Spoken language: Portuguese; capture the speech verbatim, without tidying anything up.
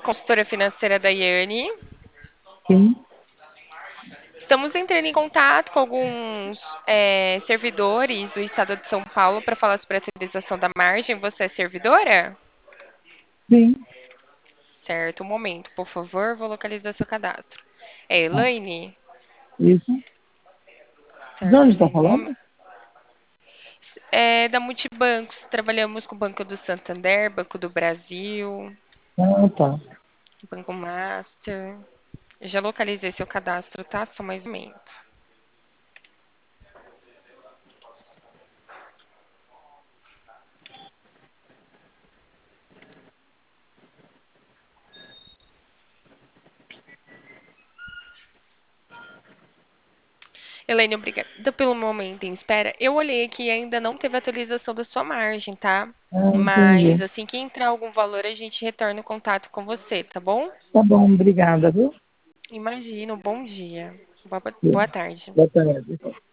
Consultora financeira da Yane. Sim, Estamos entrando em contato com alguns é, servidores do estado de São Paulo para falar sobre a atualização da margem. Você é servidora? sim, Certo, um momento, por favor, vou localizar seu cadastro. É tá. Elaine? Isso. De Certo, onde está Elaine. Um momento. falando? É da Multibancos. Trabalhamos com o Banco do Santander, Banco do Brasil, Ah, tá. Banco Master. Eu já localizei seu cadastro, tá? Só mais um momento. Elaine, obrigada pelo momento em espera. Eu olhei aqui e ainda não teve atualização da sua margem, tá? Ah, Mas entendi. assim que entrar algum valor, a gente retorna o contato com você, tá bom? Tá bom, obrigada, viu? Imagino, bom dia. Boa, boa tarde. Boa tarde.